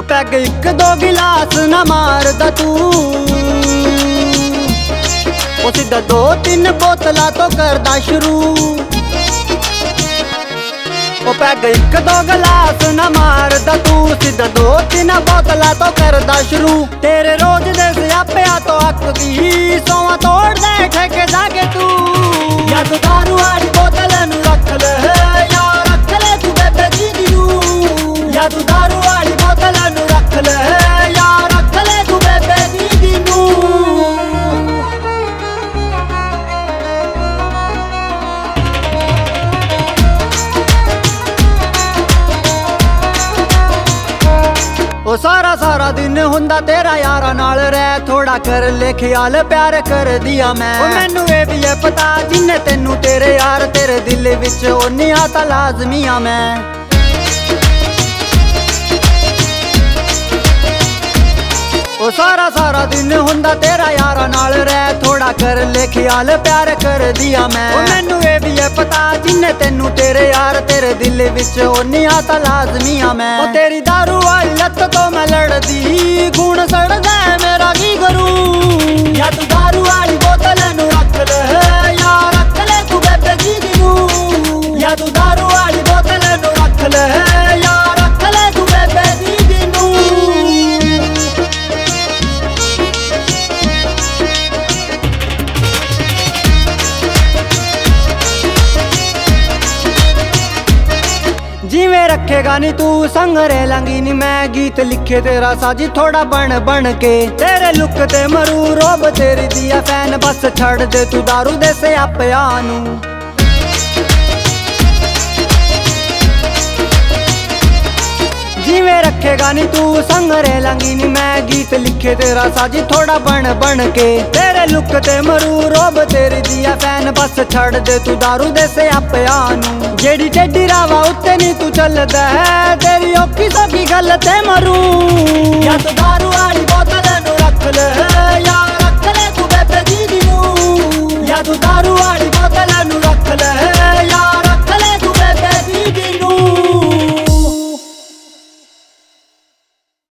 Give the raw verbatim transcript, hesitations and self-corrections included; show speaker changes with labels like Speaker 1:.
Speaker 1: ਉਹ ਪੈਗ ਇੱਕ ਦੋ ਗਿਲਾਸ ਨਾ ਮਾਰਦਾ ਤੂੰ, ਉਹ ਸਿੱਧਾ ਦੋ ਤਿੰਨ ਬੋਤਲਾਂ ਤੋਂ ਕਰਦਾ ਸ਼ੁਰੂ। ਉਹ ਪੈਗ ਇੱਕ ਦੋ ਗਿਲਾਸ ਨਾ ਮਾਰਦਾ ਤੂੰ, ਸਿੱਧਾ ਦੋ ਤਿੰਨ ਬੋਤਲਾਂ ਤੋਂ ਕਰਦਾ ਸ਼ੁਰੂ। ਤੇਰੇ ਰੋਜ਼ ਦੇ ਸਿਆਪਿਆਂ ਤੋਂ ਅੱਕ ਗਈ, ਸੌਆਂ ਤੋੜਦਾ ਠੇਕੇ ਜਾ ਕੇ ਤੂੰ। ਜਾਂ ਤੂੰ ਦਾਰੂ ਵਾਲੀ ਬੋਤਲ ਨੂੰ ਰੱਖ ਲੈ ਯਾਰ, ਰੱਖ ਲੈ ਤੂੰ ਬੇਬੇ ਜੀ ਨੂੰ। ਜਾਂ ਤੂੰ ਦਾਰੂ ਵਾਲੀ ਬੋਤਲ ਨੂੰ ਰੱਖ ਲੈ ਯਾਰ, ਰੱਖ ਲੈ ਤੂੰ ਬੇਬੇ ਜੀ ਨੂੰ। ਉਹ ਸਾਰਾ ਸਾਰਾ ਦਿਨ ਹੁੰਦਾ ਤੇਰਾ ਯਾਰਾਂ ਨਾਲ ਰਹਿ, ਥੋੜਾ ਕਰ ਲੈ ਖਿਆਲ ਪਿਆਰ ਕਰਦੀ ਆ ਮੈਂ। ਉਹ ਮੈਨੂੰ ਇਹ ਵੀ ਹੈ ਪਤਾ ਜਿੰਨੇ ਤੈਨੂੰ ਤੇਰੇ ਯਾਰ, ਤੇਰੇ ਦਿਲ ਵਿੱਚ ਓਨੀਆਂ ਤਾਂ ਲਾਜ਼ਮੀ ਆ ਮੈਂ। ਉਹ ਸਾਰਾ ਸਾਰਾ ਦਿਨ ਹੁੰਦਾ ਤੇਰਾ ਯਾਰਾਂ ਨਾਲ ਰਹਿ, ਥੋੜਾ ਕਰ ਲੈ ਖਿਆਲ ਪਿਆਰ ਕਰਦੀ ਆ ਮੈਂ। ਉਹ ਮੈਨੂੰ ਇਹ ਵੀ ਹੈ ਪਤਾ ਜਿੰਨੇ ਤੈਨੂੰ ਤੇਰੇ ਯਾਰ, ਤੇਰੇ ਦਿਲ ਵਿੱਚ ਓਨੀਆਂ ਤਾਂ ਲਾਜ਼ਮੀ ਆ ਮੈਂ। ਉਹ ਤੇਰੀ ਦਾਰੂ ਵਾਲੀ ਲੱਤ ਤੋਂ ਮੈਂ ਲੜਦੀ, ਖੂਨ ਸੜਦਾ ਮੇਰਾ ਕੀ ਕਰੂ। ਜਾਂ ਤੂੰ ਦਾਰੂ ਵਾਲੀ ਬੋਤਲ ਨੂੰ ਰੱਖ ਲੈ ਯਾਰ, ਰੱਖ ਲੈ ਤੂੰ ਬੇਬੇ ਜੀ ਨੂੰ। ਜਾਂ ਤੂੰ ਦਾਰੂ ਵਾਲੀ ਬੋਤਲ ਨੂੰ ਰੱਖ ਲੈ ਯਾਰ, ਰੱਖ ਲੈ ਤੂੰ ਬੇਬੇ ਜੀ ਨੂੰ। ਜਿਵੇਂ ਰੱਖੇਗਾ ਨੀ ਤੂੰ ਸੰਗ ਰਹਿ ਲਾਂਗੀ ਨੀ ਮੈਂ, ਗੀਤ ਲਿਖੇ ਤੇਰਾ ਸਾਜੀ ਥੋੜਾ ਬਣ ਬਣ ਕੇ। ਤੇਰੇ ਲੁੱਕ ਤੇ ਮਰੂ ਰੋਬ ਤੇਰੀ ਦੀਆ ਫੈਨ, ਬਸ ਛੱਡ ਦੇ ਤੂੰ ਦਾਰੂ ਦੇ ਸਿਆਪਿਆਂ ਨੂੰ। ਜਿਵੇਂ ਰੱਖੇਗਾ ਨੀ ਤੂੰ ਸੰਗ ਰਹਿ ਲਾਂਗੀ ਨੀ ਮੈਂ, ਗੀਤ ਲਿਖੇ ਤੇਰਾ ਸਾਜੀ ਥੋੜਾ ਬਣ ਬਣ ਕੇ। ਤੇਰੇ ਲੁੱਕ ਤੇ ਮਰੂ ਰੋਬ ਤੇਰੀ ਦੀਆ ਫੈਨ, ਬਸ ਛੱਡ ਦੇ ਤੂੰ ਦਾਰੂ ਦੇ ਸਿਆਪਿਆਂ ਨੂੰ। ਜਿਹੜੀ ਟੇਢੀ ਰਾਵਾ ਉੱਤੇ ਨੀ ਤੂੰ ਚੱਲਦਾ ਹੈ, ਤੇਰੀ ਔਖੀ ਸੌਖੀ ਗੱਲ ਤੇ ਮਰੂ। ਜਾਂ ਤੂੰ ਦਾਰੂ ਵਾਲੀ ਬੋਤਲ ਨੂੰ ਰੱਖ ਲੈ ਯਾਰ,